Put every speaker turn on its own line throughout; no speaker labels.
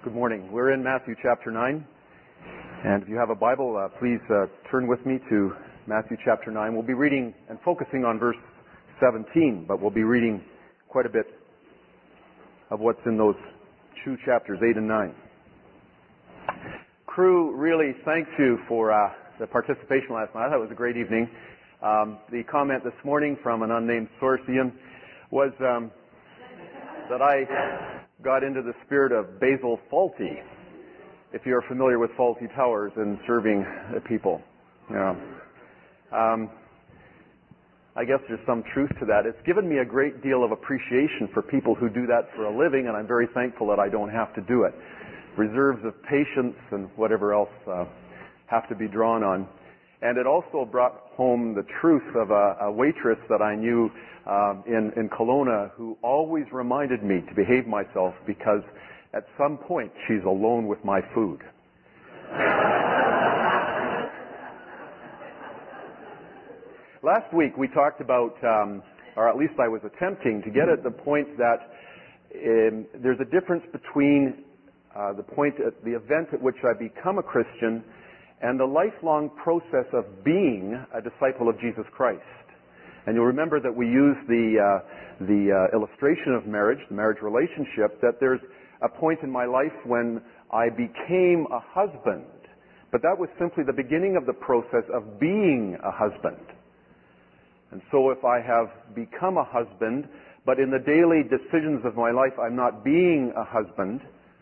Good morning. We're in Matthew chapter 9. And if you have a Bible, please turn with me to Matthew chapter 9. We'll be reading and focusing on verse 17, but we'll be reading quite a bit of what's in those two chapters, 8 and 9. Crew, really thanks you for the participation last night. I thought it was a great evening. The comment this morning from an unnamed source, Ian, was that I got into the spirit of Basil Fawlty, if you're familiar with Fawlty Towers and serving people. I guess there's some truth to that. It's given me a great deal of appreciation for people who do that for a living, and I'm very thankful that I don't have to do it. Reserves of patience and whatever else have to be drawn on. And it also brought home the truth of a waitress that I knew in Kelowna who always reminded me to behave myself because at some point she's alone with my food. Last week we talked about, or at least I was attempting to get at the point that there's a difference between the event at which I become a Christian and the lifelong process of being a disciple of Jesus Christ. And you'll remember that we use the illustration of marriage, the marriage relationship, that there's a point in my life when I became a husband. But that was simply the beginning of the process of being a husband. And so if I have become a husband, but in the daily decisions of my life I'm not being a husband,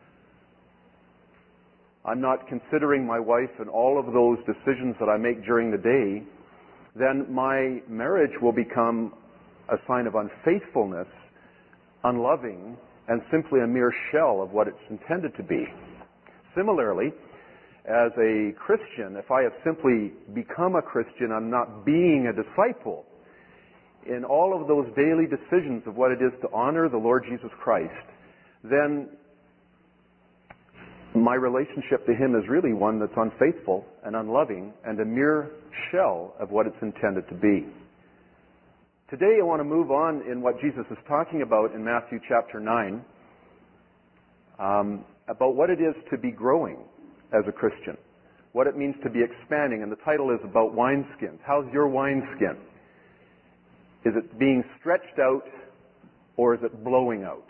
I'm not considering my wife and all of those decisions that I make during the day, then my marriage will become a sign of unfaithfulness, unloving, and simply a mere shell of what it's intended to be. Similarly, as a Christian, if I have simply become a Christian, I'm not being a disciple in all of those daily decisions of what it is to honor the Lord Jesus Christ, then my relationship to Him is really one that's unfaithful and unloving and a mere shell of what it's intended to be. Today I want to move on in what Jesus is talking about in Matthew chapter 9, about what it is to be growing as a Christian, what it means to be expanding, and the title is about wineskins. How's your wineskin? Is it being stretched out or is it blowing out?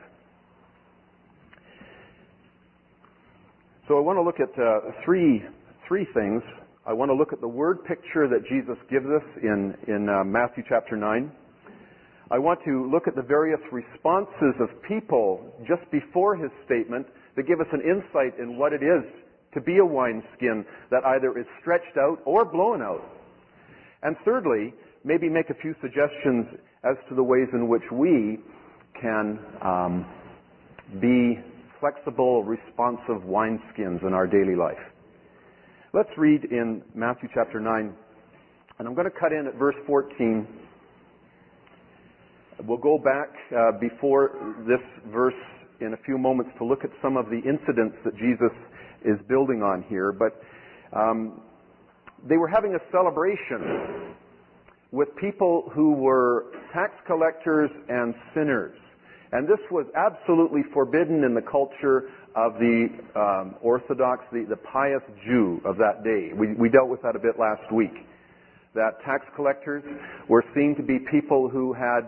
So I want to look at three things. I want to look at the word picture that Jesus gives us in Matthew chapter 9. I want to look at the various responses of people just before his statement that give us an insight in what it is to be a wineskin that either is stretched out or blown out. And thirdly, maybe make a few suggestions as to the ways in which we can be flexible, responsive wineskins in our daily life. Let's read in Matthew chapter 9, and I'm going to cut in at verse 14. We'll go back before this verse in a few moments to look at some of the incidents that Jesus is building on here, but they were having a celebration with people who were tax collectors and sinners. And this was absolutely forbidden in the culture of the Orthodox, the pious Jew of that day. We dealt with that a bit last week. That tax collectors were seen to be people who had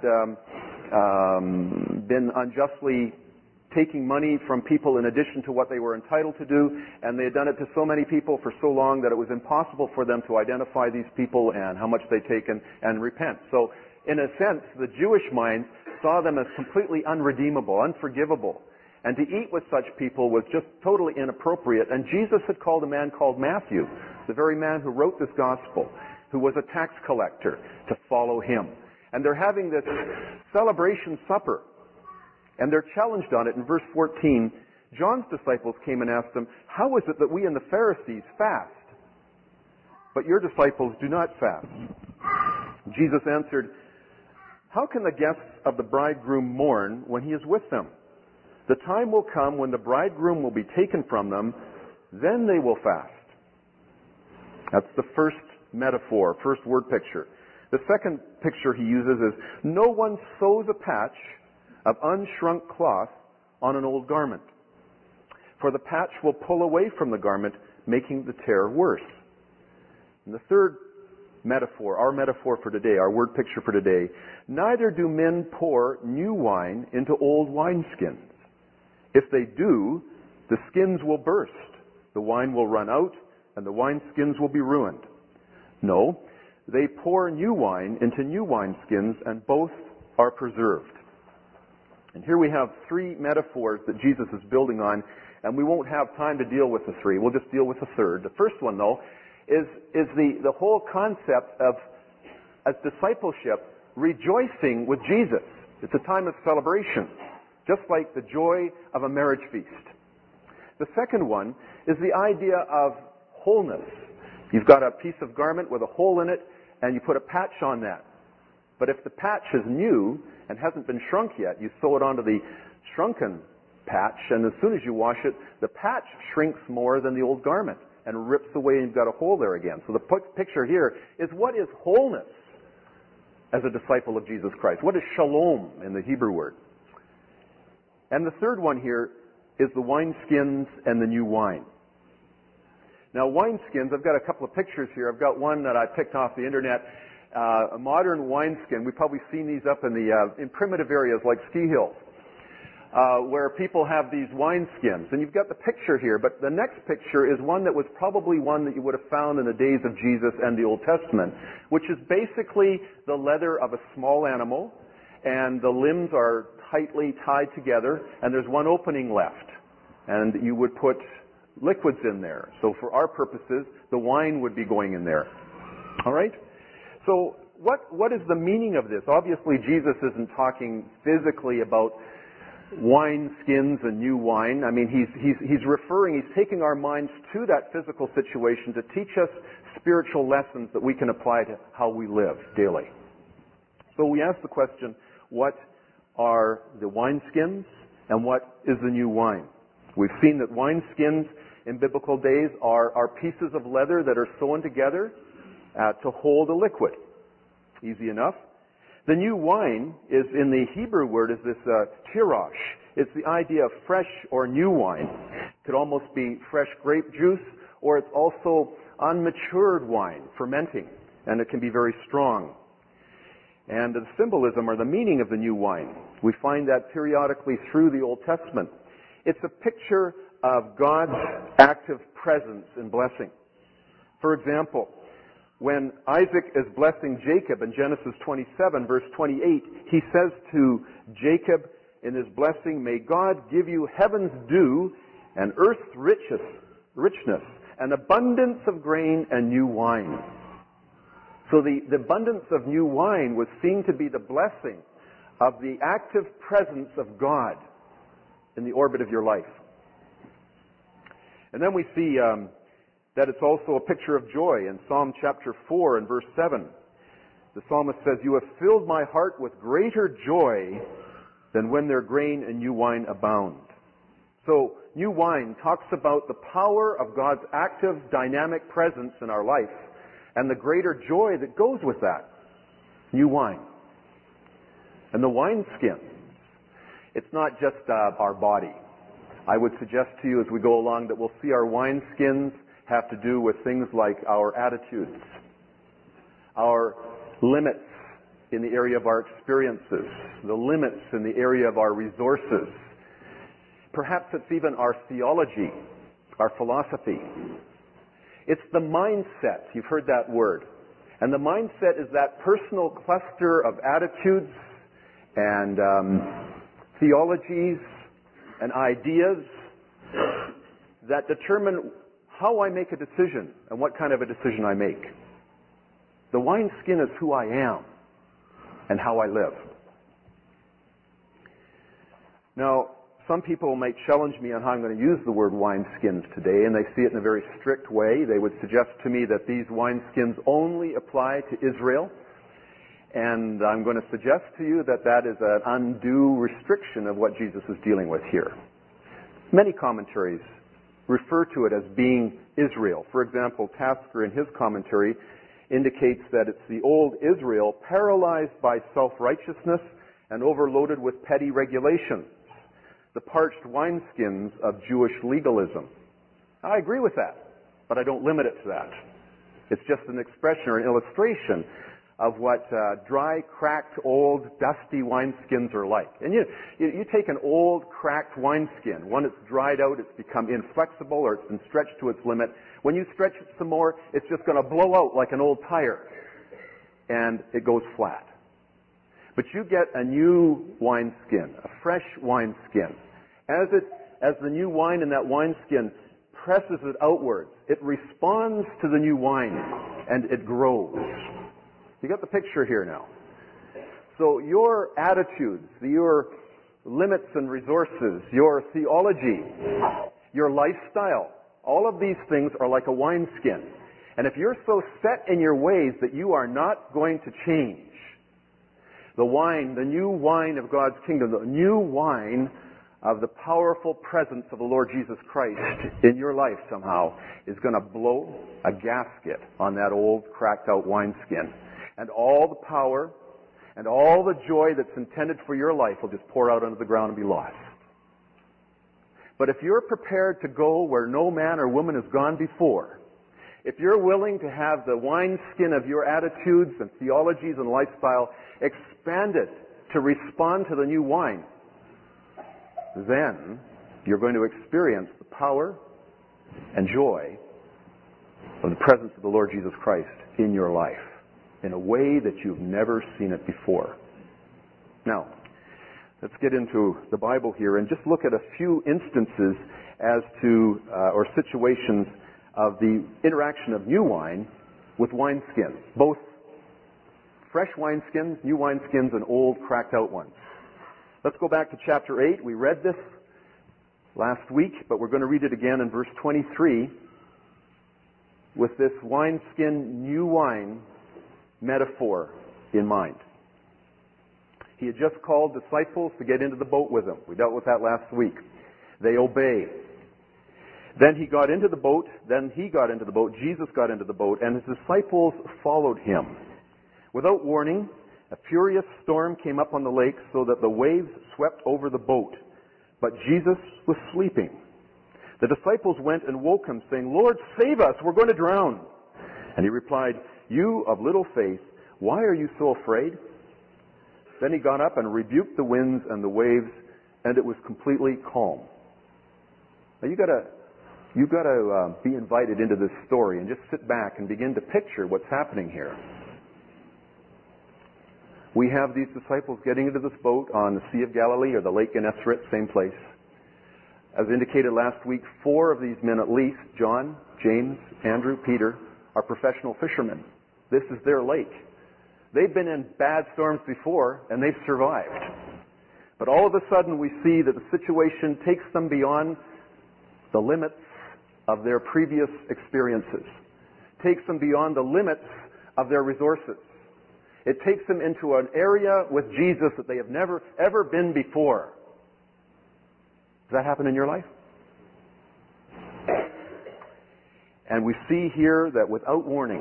been unjustly taking money from people in addition to what they were entitled to do, and they had done it to so many people for so long that it was impossible for them to identify these people and how much they'd taken and repent. So, in a sense, the Jewish mind saw them as completely unredeemable, unforgivable. And to eat with such people was just totally inappropriate. And Jesus had called a man called Matthew, the very man who wrote this gospel, who was a tax collector, to follow him. And they're having this celebration supper. And they're challenged on it. In verse 14, John's disciples came and asked him, "How is it that we and the Pharisees fast, but your disciples do not fast?" Jesus answered, "How can the guests of the bridegroom mourn when he is with them? The time will come when the bridegroom will be taken from them, then they will fast." That's the first metaphor, first word picture. The second picture he uses is, "No one sews a patch of unshrunk cloth on an old garment. for the patch will pull away from the garment, making the tear worse. And the third metaphor, our metaphor for today, our word picture for today, neither do men pour new wine into old wineskins. If they do, the skins will burst, the wine will run out, and the wineskins will be ruined. No, they pour new wine into new wineskins, and both are preserved. And here we have three metaphors that Jesus is building on, and we won't have time to deal with the three. We'll just deal with the third. The first one, though, is the whole concept of, as discipleship, rejoicing with Jesus. It's a time of celebration, just like the joy of a marriage feast. The second one is the idea of wholeness. You've got a piece of garment with a hole in it, and you put a patch on that. But if the patch is new and hasn't been shrunk yet, you sew it onto the shrunken patch, and as soon as you wash it, the patch shrinks more than the old garment and rips away, and you've got a hole there again. So the picture here is, what is wholeness as a disciple of Jesus Christ? What is shalom in the Hebrew word? And the third one here is the wineskins and the new wine. Now, wineskins, I've got a couple of pictures here. I've got one that I picked off the internet, a modern wineskin. We've probably seen these up in primitive areas like ski hills, where people have these wineskins. And you've got the picture here, but the next picture is one that was probably one that you would have found in the days of Jesus and the Old Testament, which is basically the leather of a small animal, and the limbs are tightly tied together, and there's one opening left. And you would put liquids in there. So for our purposes, the wine would be going in there. All right? So what is the meaning of this? Obviously, Jesus isn't talking physically about wine skins and new wine. I mean, he's taking our minds to that physical situation to teach us spiritual lessons that we can apply to how we live daily. So we ask the question, what are the wineskins and what is the new wine? We've seen that wineskins in biblical days are pieces of leather that are sewn together to hold a liquid. Easy enough. The new wine is, in the Hebrew word, is this tirosh. It's the idea of fresh or new wine. It could almost be fresh grape juice, or it's also unmatured wine, fermenting, and it can be very strong. And the symbolism or the meaning of the new wine, we find that periodically through the Old Testament. It's a picture of God's active presence and blessing. For example, when Isaac is blessing Jacob in Genesis 27, verse 28, he says to Jacob in his blessing, "May God give you heaven's dew and earth's richness, and abundance of grain and new wine." So the abundance of new wine was seen to be the blessing of the active presence of God in the orbit of your life. And then we see that it's also a picture of joy in Psalm chapter 4 and verse 7. The psalmist says, "You have filled my heart with greater joy than when their grain and new wine abound." So new wine talks about the power of God's active, dynamic presence in our life and the greater joy that goes with that. New wine. And the wineskin, it's not just our body. I would suggest to you as we go along that we'll see our wineskins have to do with things like our attitudes, our limits in the area of our experiences, the limits in the area of our resources. Perhaps it's even our theology, our philosophy. It's the mindset. You've heard that word. And the mindset is that personal cluster of attitudes and theologies and ideas that determine how I make a decision and what kind of a decision I make. The wineskin is who I am and how I live. Now, some people might challenge me on how I'm going to use the word wineskins today, and they see it in a very strict way. They would suggest to me that these wineskins only apply to Israel, and I'm going to suggest to you that that is an undue restriction of what Jesus is dealing with here. Many commentaries refer to it as being Israel. For example, Tasker in his commentary indicates that it's the old Israel paralyzed by self-righteousness and overloaded with petty regulations. the parched wineskins of Jewish legalism. I agree with that, but I don't limit it to that. It's just an expression or an illustration of what dry, cracked, old, dusty wineskins are like. And you take an old, cracked wineskin, one that's dried out, it's become inflexible, or it's been stretched to its limit. When you stretch it some more, it's just going to blow out like an old tire, and it goes flat. But you get a new wineskin, a fresh wineskin. As the new wine in that wineskin presses it outwards, it responds to the new wine, and it grows. You got the picture here now. So your attitudes, your limits and resources, your theology, your lifestyle, all of these things are like a wineskin. And if you're so set in your ways that you are not going to change, the wine, the new wine of God's kingdom, the new wine of the powerful presence of the Lord Jesus Christ in your life somehow is going to blow a gasket on that old cracked out wineskin. And all the power and all the joy that's intended for your life will just pour out onto the ground and be lost. But if you're prepared to go where no man or woman has gone before, if you're willing to have the wineskin of your attitudes and theologies and lifestyle expanded to respond to the new wine, then you're going to experience the power and joy of the presence of the Lord Jesus Christ in your life in a way that you've never seen it before. Now, let's get into the Bible here and just look at a few instances as to, or situations of the interaction of new wine with wineskins, both fresh wineskins, new wineskins, and old cracked out ones. Let's go back to chapter 8. We read this last week, but we're going to read it again in verse 23 with this wineskin, new wine metaphor in mind. He had just called disciples to get into the boat with him. We dealt with that last week. They obey. Then he got into the boat, Jesus got into the boat, and his disciples followed him. Without warning, a furious storm came up on the lake so that the waves swept over the boat. But Jesus was sleeping. The disciples went and woke him, saying, "Lord, save us, we're going to drown." And he replied, "You of little faith, why are you so afraid?" Then he got up and rebuked the winds and the waves, and it was completely calm. Now you've got to be invited into this story and just sit back and begin to picture what's happening here. We have these disciples getting into this boat on the Sea of Galilee or the Lake Gennesaret, same place. As indicated last week, 4 of these men at least, John, James, Andrew, Peter, are professional fishermen. This is their lake. They've been in bad storms before, and they've survived. But all of a sudden we see that the situation takes them beyond the limits of their previous experiences. Takes them beyond the limits of their resources. It takes them into an area with Jesus that they have never, ever been before. Does that happen in your life? And we see here that without warning,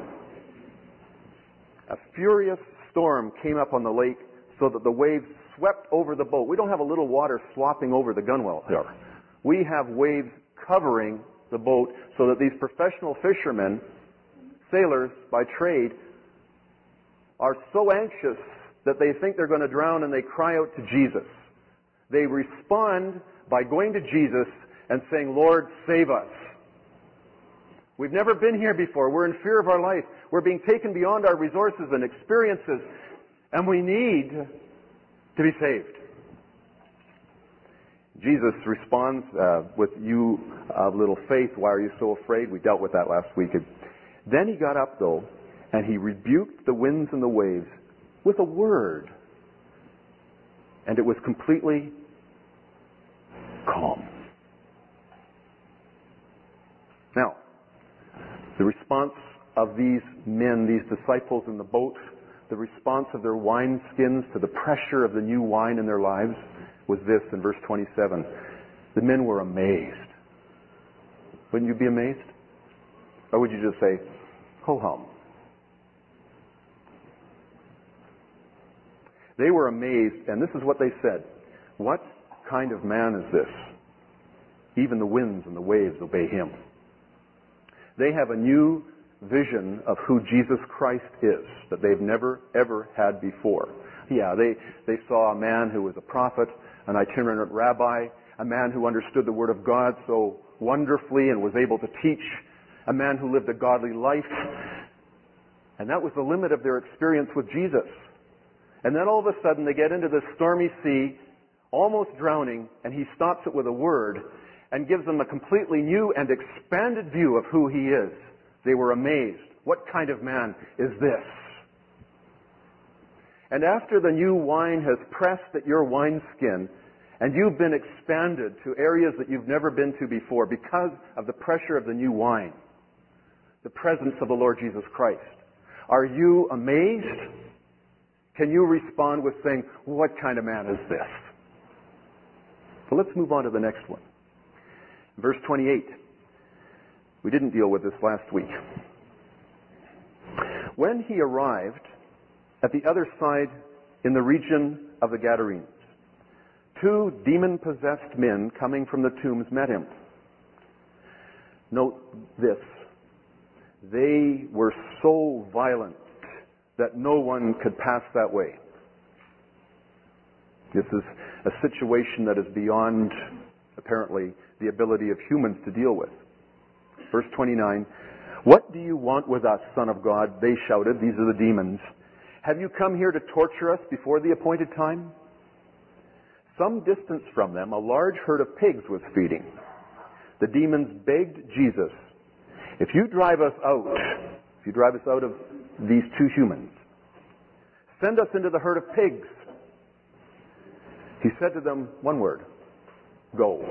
a furious storm came up on the lake so that the waves swept over the boat. We don't have a little water slopping over the gunwale here. We have waves covering the boat so that these professional fishermen, sailors by trade, are so anxious that they think they're going to drown and they cry out to Jesus. They respond by going to Jesus and saying, "Lord, save us. We've never been here before. We're in fear of our life. We're being taken beyond our resources and experiences, and we need to be saved." Jesus responds with, "You of little faith, why are you so afraid?" We dealt with that last week. Then he got up, though, and he rebuked the winds and the waves with a word. And it was completely calm. Now, the response of these men, these disciples in the boat, the response of their wineskins to the pressure of the new wine in their lives was this in verse 27. The men were amazed. Wouldn't you be amazed? Or would you just say, "Ho hum"? They were amazed, and this is what they said. "What kind of man is this? Even the winds and the waves obey him. They have a new vision of who Jesus Christ is that they've never, ever had before. Yeah, they saw a man who was a prophet, an itinerant rabbi, a man who understood the Word of God so wonderfully and was able to teach, a man who lived a godly life. And that was the limit of their experience with Jesus. And then all of a sudden they get into this stormy sea, almost drowning, and he stops it with a word and gives them a completely new and expanded view of who he is. They were amazed. What kind of man is this? And after the new wine has pressed at your wineskin, and you've been expanded to areas that you've never been to before because of the pressure of the new wine, the presence of the Lord Jesus Christ, are you amazed? Can you respond with saying, what kind of man is this? So let's move on to the next one. Verse 28. We didn't deal with this last week. When he arrived at the other side in the region of the Gadarenes, 2 demon-possessed men coming from the tombs met him. Note this. They were so violent that no one could pass that way. This is a situation that is beyond, apparently, the ability of humans to deal with. Verse 29, "What do you want with us, Son of God?" They shouted. These are the demons. "Have you come here to torture us before the appointed time?" Some distance from them, a large herd of pigs was feeding. The demons begged Jesus, if you drive us out of these 2 humans, send us into the herd of pigs. He said to them one word, go.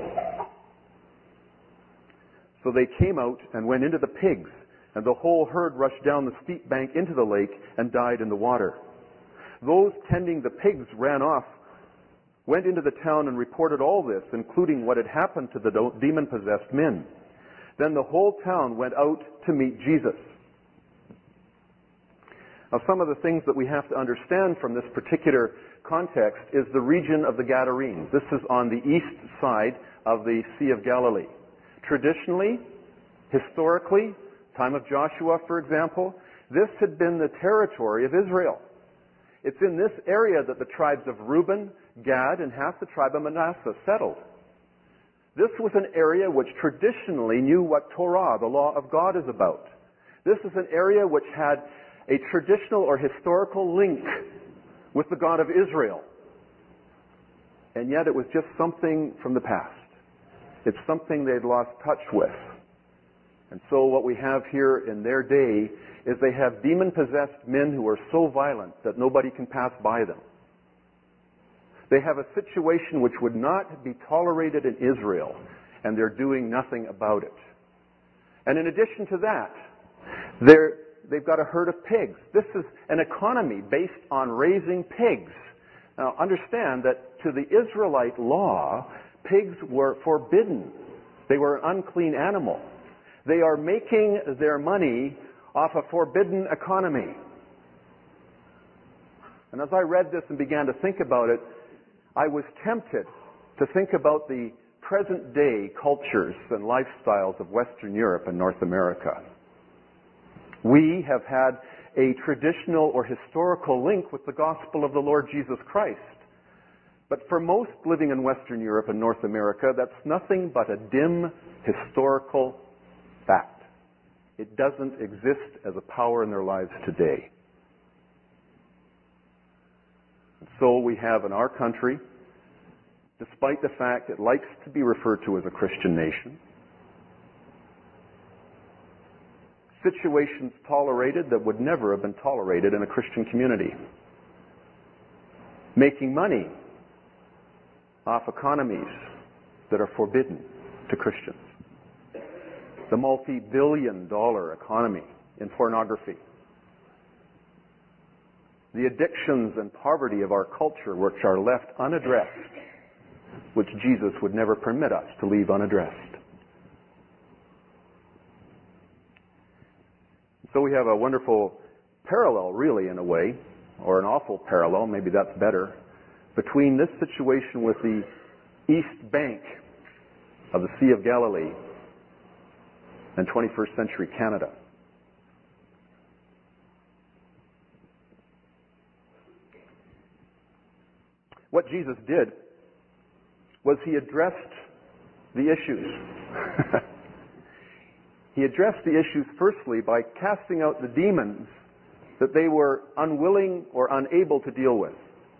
So they came out and went into the pigs, and the whole herd rushed down the steep bank into the lake and died in the water. Those tending the pigs ran off, went into the town and reported all this, including what had happened to the demon-possessed men. Then the whole town went out to meet Jesus. Now, some of the things that we have to understand from this particular context is the region of the Gadarenes. This is on the east side of the Sea of Galilee. Traditionally, historically, time of Joshua, for example, this had been the territory of Israel. It's in this area that the tribes of Reuben, Gad, and half the tribe of Manasseh settled. This was an area which traditionally knew what Torah, the law of God, is about. This is an area which had a traditional or historical link with the God of Israel. And yet it was just something from the past. It's something they'd lost touch with. And so what we have here in their day is they have demon-possessed men who are so violent that nobody can pass by them. They have a situation which would not be tolerated in Israel, and they're doing nothing about it. And in addition to that, they've got a herd of pigs. This is an economy based on raising pigs. Now, understand that to the Israelite law, pigs were forbidden. They were an unclean animal. They are making their money off a forbidden economy. And as I read this and began to think about it, I was tempted to think about the present-day cultures and lifestyles of Western Europe and North America. We have had a traditional or historical link with the gospel of the Lord Jesus Christ. But for most living in Western Europe and North America, that's nothing but a dim historical fact. It doesn't exist as a power in their lives today. And so we have in our country, despite the fact it likes to be referred to as a Christian nation, situations tolerated that would never have been tolerated in a Christian community. Making money off economies that are forbidden to Christians. The multi-billion-dollar economy in pornography. The addictions and poverty of our culture which are left unaddressed, which Jesus would never permit us to leave unaddressed. So we have a wonderful parallel, really, in a way, or an awful parallel, maybe that's better, between this situation with the east bank of the Sea of Galilee in 21st century Canada. What Jesus did was he addressed the issues. He addressed the issues firstly by casting out the demons that they were unwilling or unable to deal with.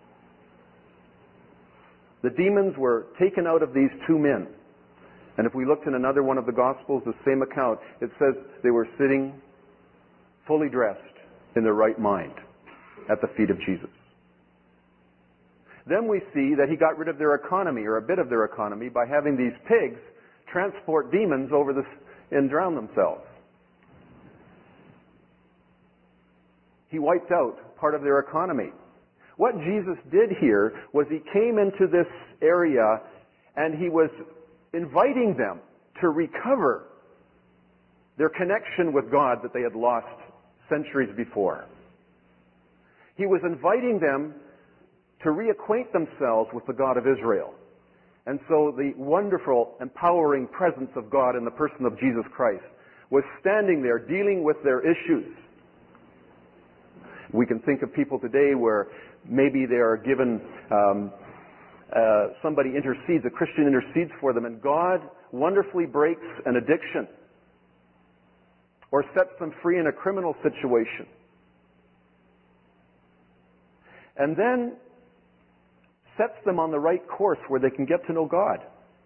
The demons were taken out of these two men. And if we looked in another one of the Gospels, the same account, it says they were sitting fully dressed in their right mind at the feet of Jesus. Then we see that he got rid of their economy, or a bit of their economy, by having these pigs transport demons over and drown themselves. He wiped out part of their economy. What Jesus did here was he came into this area and he was inviting them to recover their connection with God that they had lost centuries before. He was inviting them to reacquaint themselves with the God of Israel. And so the wonderful, empowering presence of God in the person of Jesus Christ was standing there dealing with their issues. We can think of people today where maybe they are given, somebody intercedes, a Christian intercedes for them, and God wonderfully breaks an addiction or sets them free in a criminal situation. And then sets them on the right course where they can get to know God.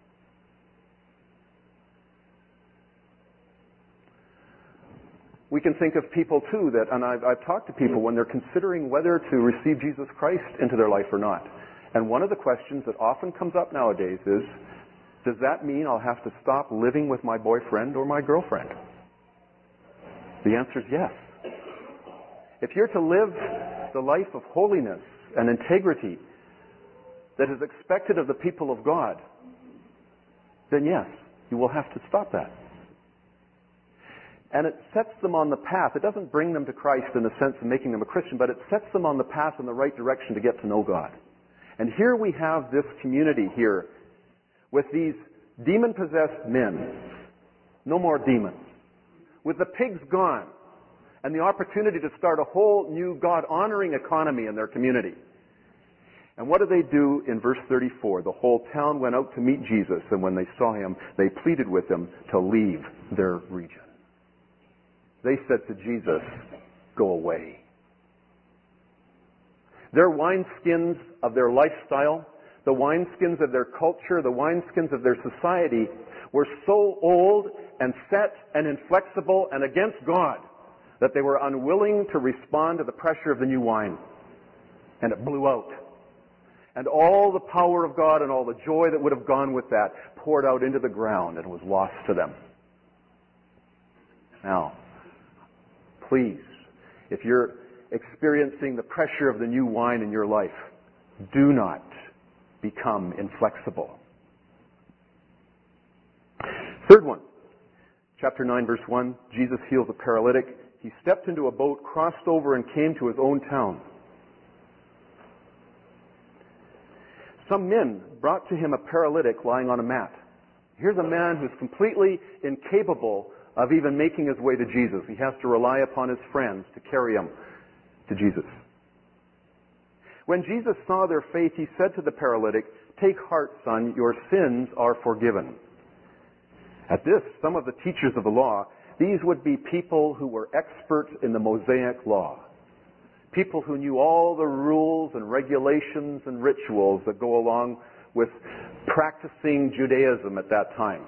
We can think of people too that, and I've talked to people when they're considering whether to receive Jesus Christ into their life or not. And one of the questions that often comes up nowadays is, does that mean I'll have to stop living with my boyfriend or my girlfriend? The answer is yes. If you're to live the life of holiness and integrity that is expected of the people of God, then yes, you will have to stop that. And it sets them on the path. It doesn't bring them to Christ in the sense of making them a Christian, but it sets them on the path in the right direction to get to know God. And here we have this community here with these demon-possessed men. No more demons. With the pigs gone and the opportunity to start a whole new God-honoring economy in their community. And what did they do in verse 34? The whole town went out to meet Jesus, and when they saw him, they pleaded with him to leave their region. They said to Jesus, "Go away." Their wineskins of their lifestyle, the wineskins of their culture, the wineskins of their society were so old and set and inflexible and against God that they were unwilling to respond to the pressure of the new wine. And it blew out. And all the power of God and all the joy that would have gone with that poured out into the ground and was lost to them. Now, please, if you're experiencing the pressure of the new wine in your life, do not become inflexible. Third one, chapter 9, verse 1, Jesus heals a paralytic. He stepped into a boat, crossed over, and came to his own town. Some men brought to him a paralytic lying on a mat. Here's a man who's completely incapable of even making his way to Jesus. He has to rely upon his friends to carry him to Jesus. When Jesus saw their faith, he said to the paralytic, "Take heart, son, your sins are forgiven." At this, some of the teachers of the law, these would be people who were experts in the Mosaic law. People who knew all the rules and regulations and rituals that go along with practicing Judaism at that time.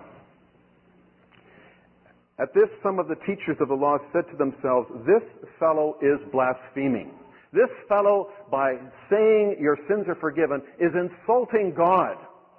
At this, some of the teachers of the law said to themselves, "This fellow is blaspheming. This fellow, by saying your sins are forgiven, is insulting God."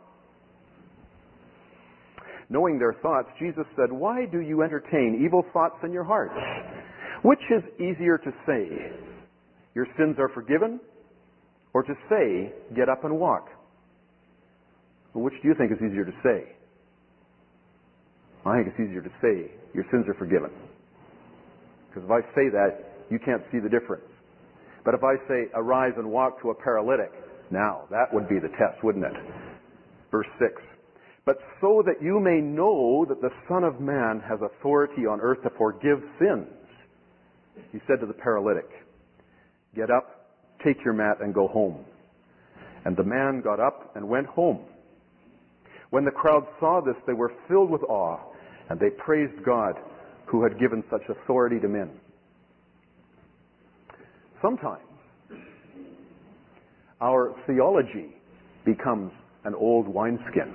Knowing their thoughts, Jesus said, "Why do you entertain evil thoughts in your hearts? Which is easier to say, 'Your sins are forgiven,' or to say, 'Get up and walk'? Well, which do you think is easier to say?" I think it's easier to say, "Your sins are forgiven." Because if I say that, you can't see the difference. But if I say, "Arise and walk," to a paralytic, now, that would be the test, wouldn't it? Verse 6. But so that you may know that the Son of Man has authority on earth to forgive sins, he said to the paralytic, get up, take your mat, and go home. And the man got up and went home. When the crowd saw this, they were filled with awe, and they praised God who had given such authority to men. Sometimes our theology becomes an old wineskin.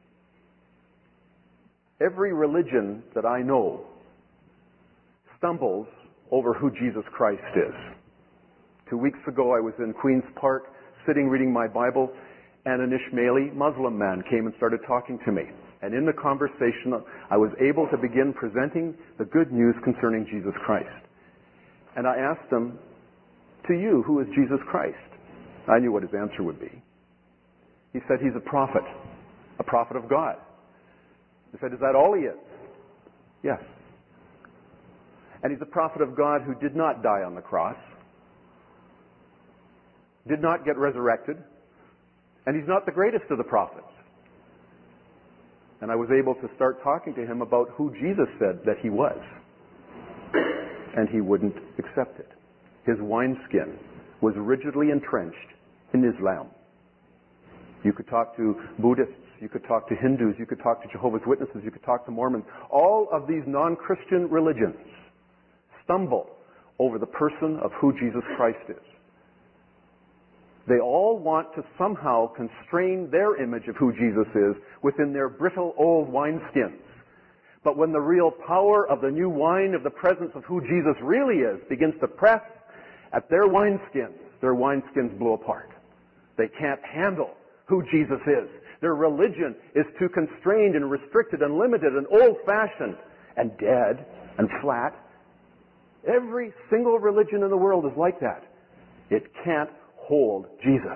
Every religion that I know stumbles over who Jesus Christ is. 2 weeks ago, I was in Queen's Park, sitting reading my Bible, and an Ishmaeli Muslim man came and started talking to me. And in the conversation, I was able to begin presenting the good news concerning Jesus Christ. And I asked him, to you, who is Jesus Christ? I knew what his answer would be. He said, he's a prophet of God. I said, is that all he is? Yes. And he's a prophet of God who did not die on the cross, did not get resurrected, and he's not the greatest of the prophets. And I was able to start talking to him about who Jesus said that he was. And he wouldn't accept it. His wineskin was rigidly entrenched in Islam. You could talk to Buddhists, you could talk to Hindus, you could talk to Jehovah's Witnesses, you could talk to Mormons. All of these non-Christian religions stumble over the person of who Jesus Christ is. They all want to somehow constrain their image of who Jesus is within their brittle old wineskins. But when the real power of the new wine of the presence of who Jesus really is begins to press at their wineskins blow apart. They can't handle who Jesus is. Their religion is too constrained and restricted and limited and old-fashioned and dead and flat. Every single religion in the world is like that. It can't hold Jesus.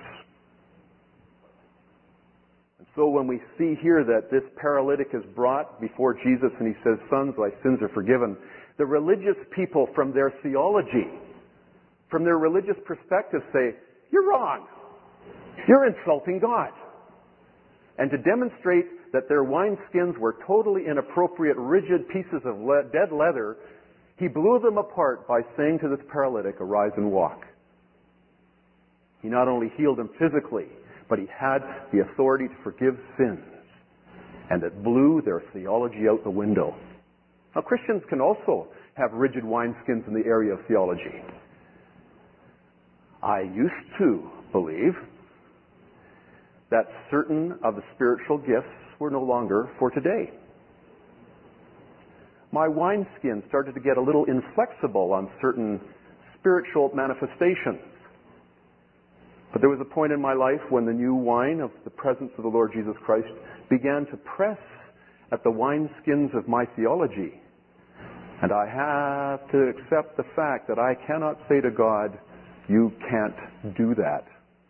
And so when we see here that this paralytic is brought before Jesus and he says, sons, thy sins are forgiven, the religious people from their theology, from their religious perspective say, you're wrong. You're insulting God. And to demonstrate that their wineskins were totally inappropriate, rigid pieces of dead leather, he blew them apart by saying to this paralytic, arise and walk. He not only healed him physically, but he had the authority to forgive sins. And it blew their theology out the window. Now, Christians can also have rigid wineskins in the area of theology. I used to believe that certain of the spiritual gifts were no longer for today. My wineskin started to get a little inflexible on certain spiritual manifestations. But there was a point in my life when the new wine of the presence of the Lord Jesus Christ began to press at the wineskins of my theology. And I have to accept the fact that I cannot say to God, you can't do that.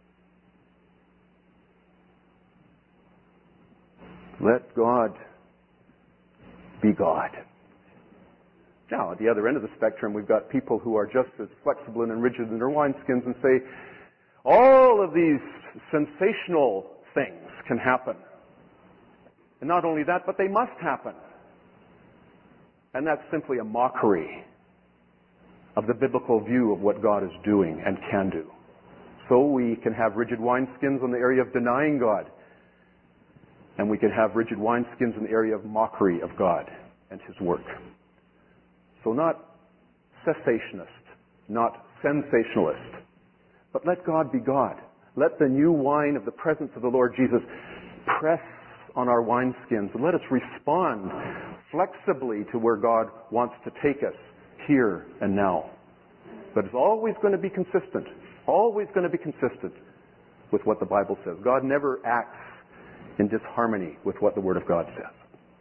Let God be God. Now, at the other end of the spectrum, we've got people who are just as flexible and rigid in their wineskins and say, all of these sensational things can happen. And not only that, but they must happen. And that's simply a mockery of the biblical view of what God is doing and can do. So we can have rigid wineskins on the area of denying God. And we can have rigid wineskins in the area of mockery of God and His work. So not cessationist, not sensationalist, but let God be God. Let the new wine of the presence of the Lord Jesus press on our wineskins and let us respond flexibly to where God wants to take us here and now. But it's always going to be consistent, always going to be consistent with what the Bible says. God never acts in disharmony with what the Word of God says.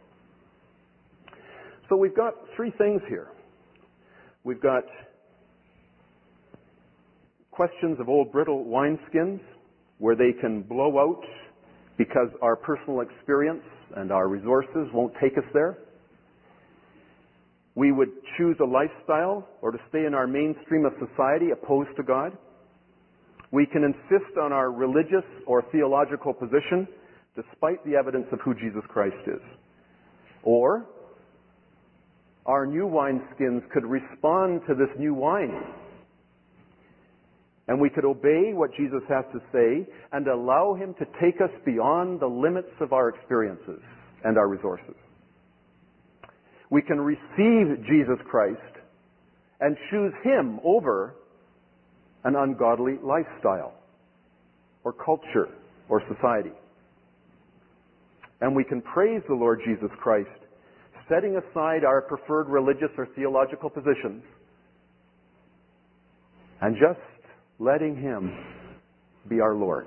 So we've got three things here. We've got questions of old brittle wineskins where they can blow out because our personal experience and our resources won't take us there. We would choose a lifestyle or to stay in our mainstream of society opposed to God. We can insist on our religious or theological position despite the evidence of who Jesus Christ is. Or our new wineskins could respond to this new wine. And we could obey what Jesus has to say and allow him to take us beyond the limits of our experiences and our resources. We can receive Jesus Christ and choose him over an ungodly lifestyle or culture or society. And we can praise the Lord Jesus Christ, setting aside our preferred religious or theological positions and just letting him be our Lord.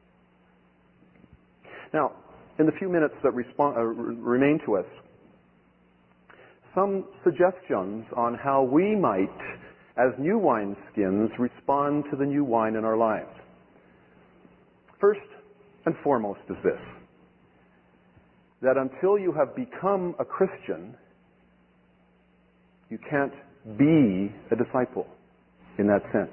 Now, in the few minutes that remain to us, some suggestions on how we might, as new wineskins, respond to the new wine in our lives. First and foremost is this: that until you have become a Christian, you can't be a disciple in that sense.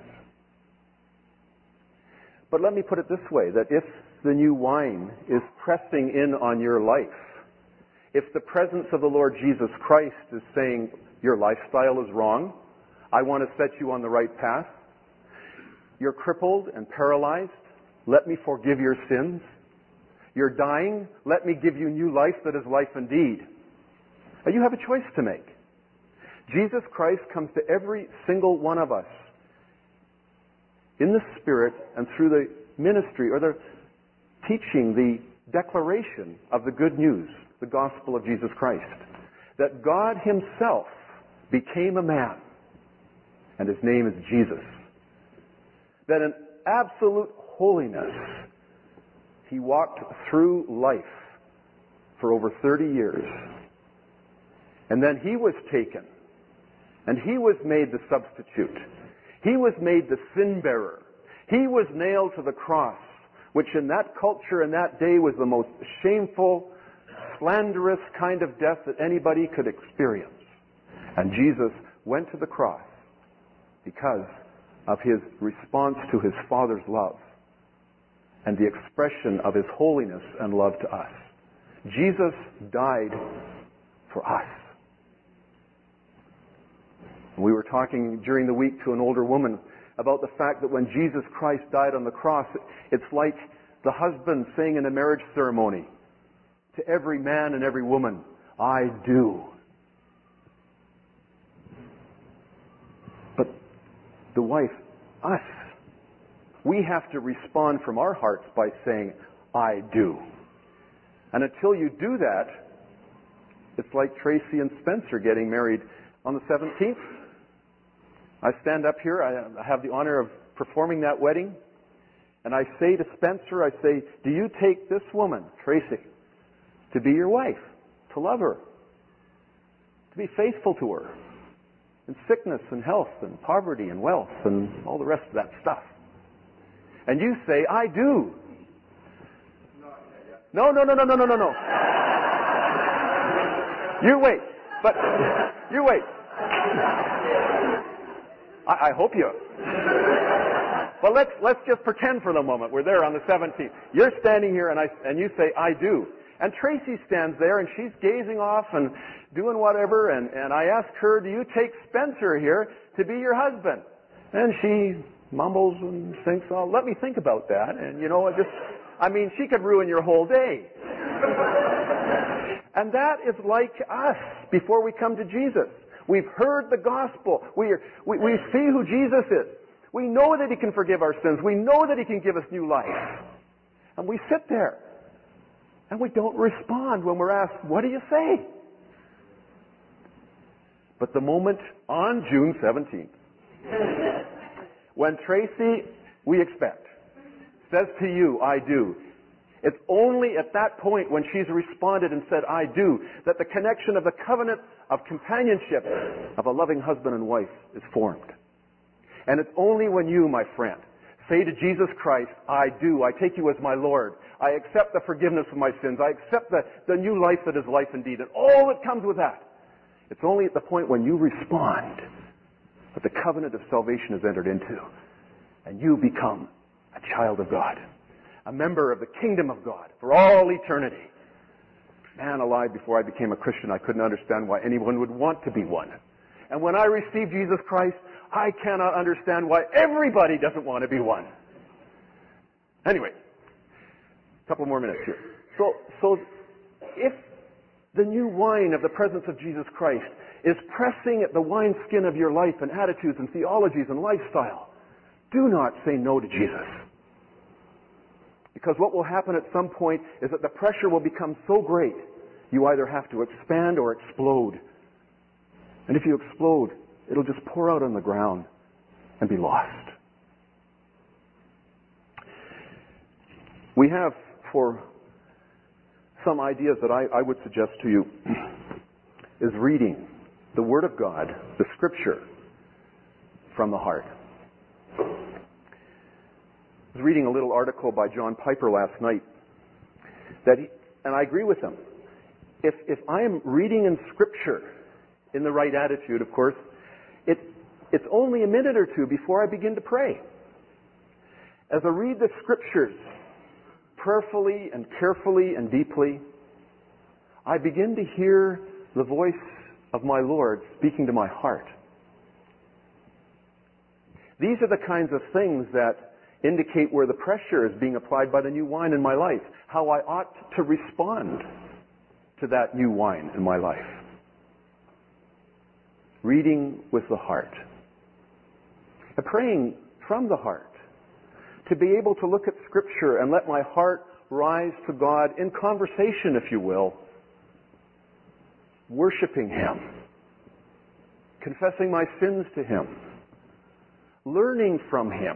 But let me put it this way, that if the new wine is pressing in on your life, if the presence of the Lord Jesus Christ is saying, your lifestyle is wrong, I want to set you on the right path, you're crippled and paralyzed, let me forgive your sins, you're dying, let me give you new life that is life indeed. And you have a choice to make. Jesus Christ comes to every single one of us in the Spirit and through the ministry or the teaching, the declaration of the good news, the gospel of Jesus Christ, that God himself became a man, and his name is Jesus. That in absolute holiness, he walked through life for over 30 years. And then he was taken, and he was made the substitute. He was made the sin bearer. He was nailed to the cross, which in that culture and that day was the most shameful, slanderous kind of death that anybody could experience. And Jesus went to the cross because of his response to his Father's love and the expression of his holiness and love to us. Jesus died for us. We were talking during the week to an older woman about the fact that when Jesus Christ died on the cross, it's like the husband saying in a marriage ceremony to every man and every woman, I do. But the wife, us, we have to respond from our hearts by saying, I do. And until you do that, it's like Tracy and Spencer getting married on the 17th. I stand up here, I have the honor of performing that wedding, and I say to Spencer, I say, do you take this woman, Tracy, to be your wife, to love her, to be faithful to her, in sickness and health and poverty and wealth and all the rest of that stuff? And you say, I do. No. You wait. But, you wait. I hope you. Well, let's just pretend for the moment we're there on the 17th. You're standing here and you say, I do. And Tracy stands there and she's gazing off and doing whatever, and I ask her, do you take Spencer here to be your husband? And she mumbles and thinks, oh, let me think about that. And she could ruin your whole day. And that is like us before we come to Jesus. We've heard the gospel. We see who Jesus is. We know that he can forgive our sins. We know that he can give us new life. And we sit there. And we don't respond when we're asked, what do you say? But the moment on June 17th, when Tracy, we expect, says to you, I do, it's only at that point when she's responded and said, I do, that the connection of the covenant of companionship of a loving husband and wife is formed. And it's only when you, my friend, say to Jesus Christ, I do, I take you as my Lord, I accept the forgiveness of my sins, I accept the new life that is life indeed, and all that comes with that. It's only at the point when you respond that the covenant of salvation is entered into, and you become a child of God. a member of the kingdom of God for all eternity. Man alive, before I became a Christian, I couldn't understand why anyone would want to be one. And when I received Jesus Christ, I cannot understand why everybody doesn't want to be one. Anyway, a couple more minutes here. So if the new wine of the presence of Jesus Christ is pressing at the wineskin of your life and attitudes and theologies and lifestyle, do not say no to Jesus. Because what will happen at some point is that the pressure will become so great, you either have to expand or explode. And if you explode, it'll just pour out on the ground and be lost. We have, for some ideas that I would suggest to you, is reading the Word of God, the Scripture, from the heart. I was reading a little article by John Piper last night, and I agree with him. If I am reading in Scripture in the right attitude, of course, it's only a minute or two before I begin to pray. As I read the Scriptures prayerfully and carefully and deeply, I begin to hear the voice of my Lord speaking to my heart. These are the kinds of things that indicate where the pressure is being applied by the new wine in my life, how I ought to respond to that new wine in my life. Reading with the heart. And praying from the heart. To be able to look at Scripture and let my heart rise to God in conversation, if you will. Worshiping Him. Confessing my sins to Him. Learning from Him.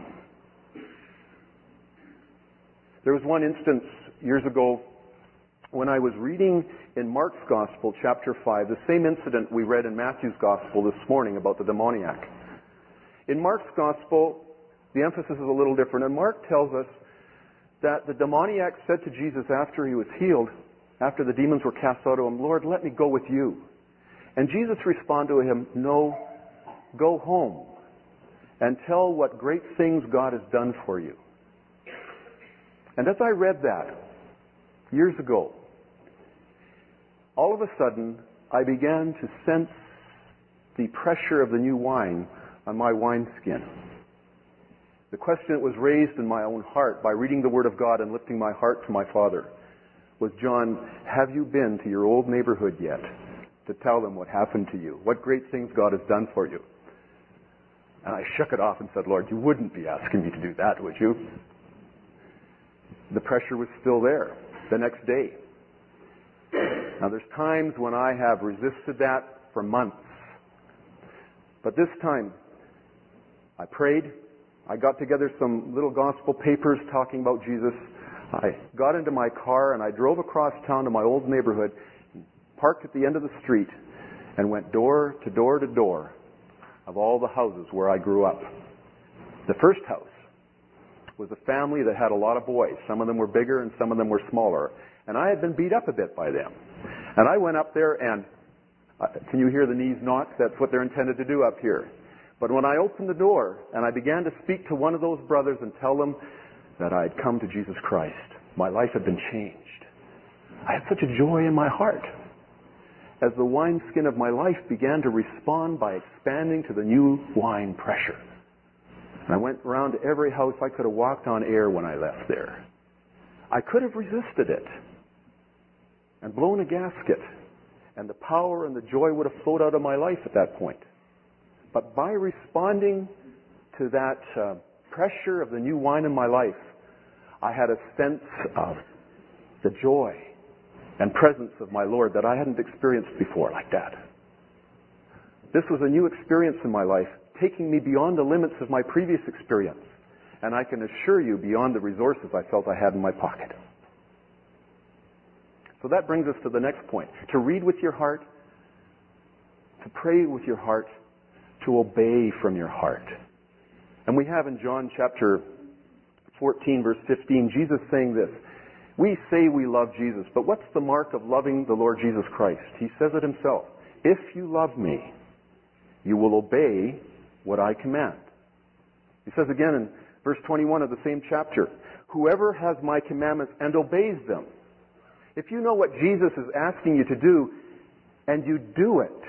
There was one instance years ago when I was reading in Mark's Gospel, chapter 5, the same incident we read in Matthew's Gospel this morning about the demoniac. In Mark's Gospel, the emphasis is a little different, and Mark tells us that the demoniac said to Jesus after he was healed, after the demons were cast out of him, "Lord, let me go with you." And Jesus responded to him, "No, go home and tell what great things God has done for you." And as I read that years ago, all of a sudden I began to sense the pressure of the new wine on my wineskin. The question that was raised in my own heart by reading the Word of God and lifting my heart to my Father was, "John, have you been to your old neighborhood yet to tell them what happened to you? What great things God has done for you?" And I shook it off and said, "Lord, you wouldn't be asking me to do that, would you?" The pressure was still there the next day. Now there's times when I have resisted that for months. But this time, I prayed. I got together some little gospel papers talking about Jesus. I got into my car and I drove across town to my old neighborhood, parked at the end of the street, and went door to door to door of all the houses where I grew up. The first house was a family that had a lot of boys. Some of them were bigger and some of them were smaller. And I had been beat up a bit by them. And I went up there and, can you hear the knees knock? That's what they're intended to do up here. But when I opened the door and I began to speak to one of those brothers and tell them that I had come to Jesus Christ, my life had been changed. I had such a joy in my heart as the wineskin of my life began to respond by expanding to the new wine pressure. And I went around to every house. I could have walked on air when I left there. I could have resisted it and blown a gasket, and the power and the joy would have flowed out of my life at that point. But by responding to that pressure of the new wine in my life, I had a sense of the joy and presence of my Lord that I hadn't experienced before like that. This was a new experience in my life, taking me beyond the limits of my previous experience. And I can assure you, beyond the resources I felt I had in my pocket. So that brings us to the next point. To read with your heart, to pray with your heart, to obey from your heart. And we have in John chapter 14, verse 15, Jesus saying this, "We say we love Jesus, but what's the mark of loving the Lord Jesus Christ?" He says it himself. "If you love me, you will obey what I command." He says again in verse 21 of the same chapter, Whoever has my commandments and obeys them. If you know what Jesus is asking you to do, and you do it,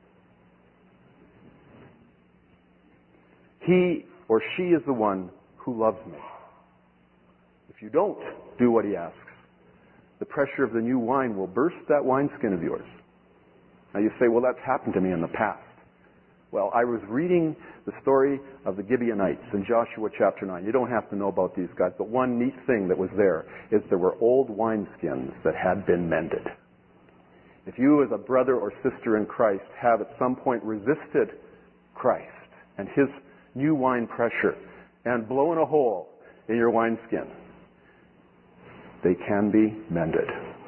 he or she is the one who loves me. If you don't do what he asks, the pressure of the new wine will burst that wineskin of yours. Now you say, well, that's happened to me in the past. Well, I was reading the story of the Gibeonites in Joshua chapter 9. You don't have to know about these guys, but one neat thing that was there is there were old wineskins that had been mended. If you as a brother or sister in Christ have at some point resisted Christ and his new wine pressure and blown a hole in your wineskin, they can be mended.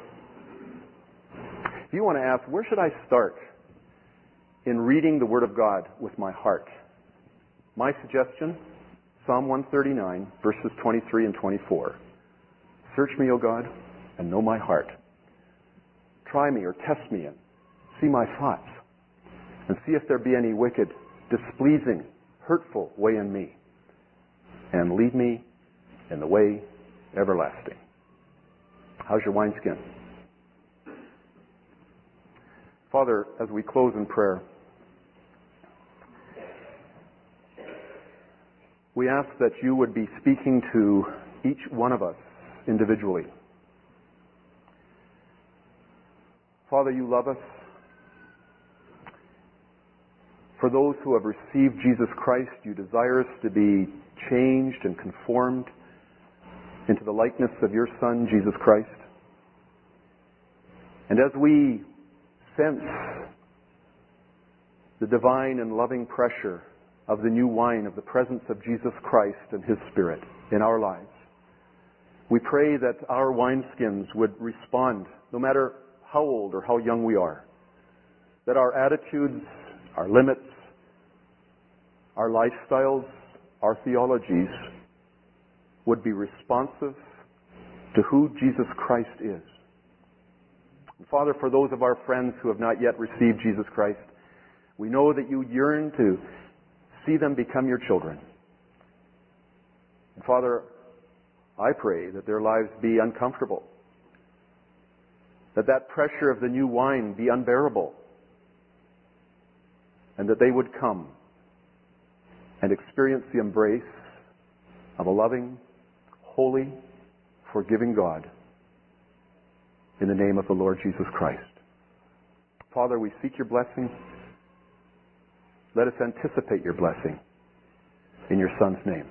If you want to ask, where should I start in reading the Word of God with my heart? My suggestion, Psalm 139, verses 23 and 24. Search me, O God, and know my heart. Try me or test me and see my thoughts, and see if there be any wicked, displeasing, hurtful way in me, and lead me in the way everlasting. How's your wineskin? Father, as we close in prayer, we ask that you would be speaking to each one of us individually. Father, you love us. For those who have received Jesus Christ, you desire us to be changed and conformed into the likeness of your Son, Jesus Christ. And as we sense the divine and loving pressure of the new wine, of the presence of Jesus Christ and his Spirit in our lives, we pray that our wineskins would respond, no matter how old or how young we are, that our attitudes, our limits, our lifestyles, our theologies would be responsive to who Jesus Christ is. And Father, for those of our friends who have not yet received Jesus Christ, we know that you yearn to see them become your children. And Father, I pray that their lives be uncomfortable, that pressure of the new wine be unbearable, and that they would come and experience the embrace of a loving, holy, forgiving God in the name of the Lord Jesus Christ. Father, we seek your blessing. Let us anticipate your blessing in your Son's name.